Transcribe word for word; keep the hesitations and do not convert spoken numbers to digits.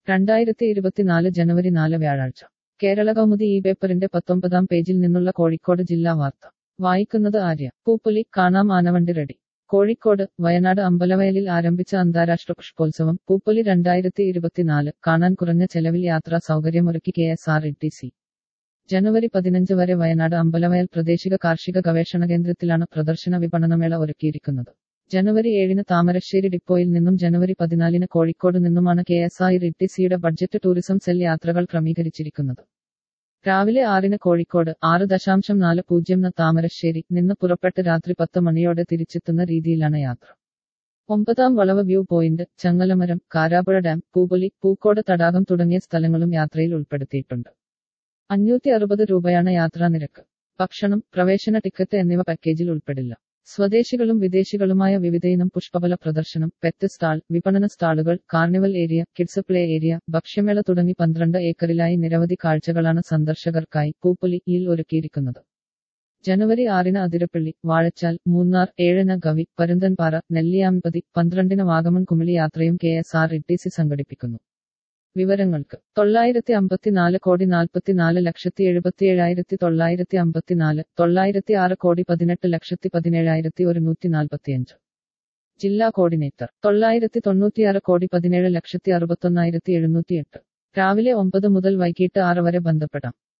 രണ്ടായിരത്തി ഇരുപത്തിനാല് ജനുവരി നാല് വ്യാഴാഴ്ച കേരള കൗമുദി ഈ പേപ്പറിന്റെ പത്തൊമ്പതാം പേജിൽ നിന്നുള്ള കോഴിക്കോട് ജില്ലാ വാർത്ത വായിക്കുന്നത് ആര്യ. പൂപ്പൊലി കാണാം ആനവണ്ടി റെഡി. കോഴിക്കോട് വയനാട് അമ്പലവയലിൽ ആരംഭിച്ച അന്താരാഷ്ട്ര പുഷ്പോത്സവം പൂപ്പൊലി രണ്ടായിരത്തി ഇരുപത്തിനാല് കാണാൻ കുറഞ്ഞ ചെലവിൽ യാത്രാ സൗകര്യമൊരുക്കി K S R T C. ജനുവരി പതിനഞ്ച് വരെ വയനാട് അമ്പലവയൽ പ്രാദേശിക കാർഷിക ഗവേഷണ കേന്ദ്രത്തിലാണ് പ്രദർശന വിപണനമേള ഒരുക്കിയിരിക്കുന്നത്. ജനുവരി ഏഴിന് താമരശ്ശേരി ഡിപ്പോയിൽ നിന്നും ജനുവരി പതിനാലിന് കോഴിക്കോട് നിന്നുമാണ് കെ എസ് ആർ ടി സിയുടെ ബഡ്ജറ്റ് ടൂറിസം സെൽ യാത്രകൾ ക്രമീകരിച്ചിരിക്കുന്നത്. രാവിലെ ആറിന് കോഴിക്കോട്, ആറ് ദശാംശം നാല് പൂജ്യം ന് താമരശ്ശേരി നിന്ന് പുറപ്പെട്ട് രാത്രി പത്ത് മണിയോടെ തിരിച്ചെത്തുന്ന രീതിയിലാണ് യാത്ര. ഒമ്പതാം വളവ് വ്യൂ പോയിന്റ്, ചങ്ങലമരം, കാരാപ്പുഴ ഡാം, പൂപ്പൊലി, പൂക്കോട് തടാകം തുടങ്ങിയ സ്ഥലങ്ങളും യാത്രയിൽ ഉൾപ്പെടുത്തിയിട്ടുണ്ട്. അഞ്ഞൂറ്റി അറുപത് രൂപയാണ് യാത്രാ നിരക്ക്. ഭക്ഷണം, പ്രവേശന ടിക്കറ്റ് എന്നിവ പാക്കേജിൽ ഉൾപ്പെടില്ല. സ്വദേശികളും വിദേശികളുമായ വിവിധയിനം പുഷ്പഫല പ്രദർശനം, പെറ്റ് സ്റ്റാൾ, വിപണന സ്റ്റാളുകൾ, carnival area, kids play area, ഭക്ഷ്യമേള തുടങ്ങി പന്ത്രണ്ട് ഏക്കറിലായി നിരവധി കാഴ്ചകളാണ് സന്ദർശകർക്കായി പൂപ്പൊലിയിൽ ഒരുക്കിയിരിക്കുന്നത്. ജനുവരി ആറിന് അതിരപ്പള്ളി, വാഴച്ചാൽ, മൂന്നാർ, ഏഴിന് ഗവി, പരുന്തൻപാറ, നെല്ലിയാമ്പതി, പന്ത്രണ്ടിന് വാഗമൺ കുമിളി യാത്രയും K S R T C സംഘടിപ്പിക്കുന്നു. വിവരങ്ങൾക്ക് തൊള്ളായിരത്തി അമ്പത്തിനാല് കോടി നാൽപ്പത്തിനാല് ലക്ഷത്തി എഴുപത്തിയേഴായിരത്തി തൊള്ളായിരത്തി അമ്പത്തിനാല്, തൊള്ളായിരത്തി ആറ് കോടി പതിനെട്ട് ലക്ഷത്തി പതിനേഴായിരത്തി ഒരുന്നൂറ്റി നാൽപ്പത്തിയഞ്ച്. ജില്ലാ കോർഡിനേറ്റർ തൊള്ളായിരത്തി തൊണ്ണൂറ്റിയാറ് കോടി പതിനേഴ് ലക്ഷത്തി അറുപത്തൊന്നായിരത്തി എഴുന്നൂറ്റി എട്ട്. രാവിലെ ഒമ്പത് മുതൽ വൈകിട്ട് ആറ് വരെ ബന്ധപ്പെടാം.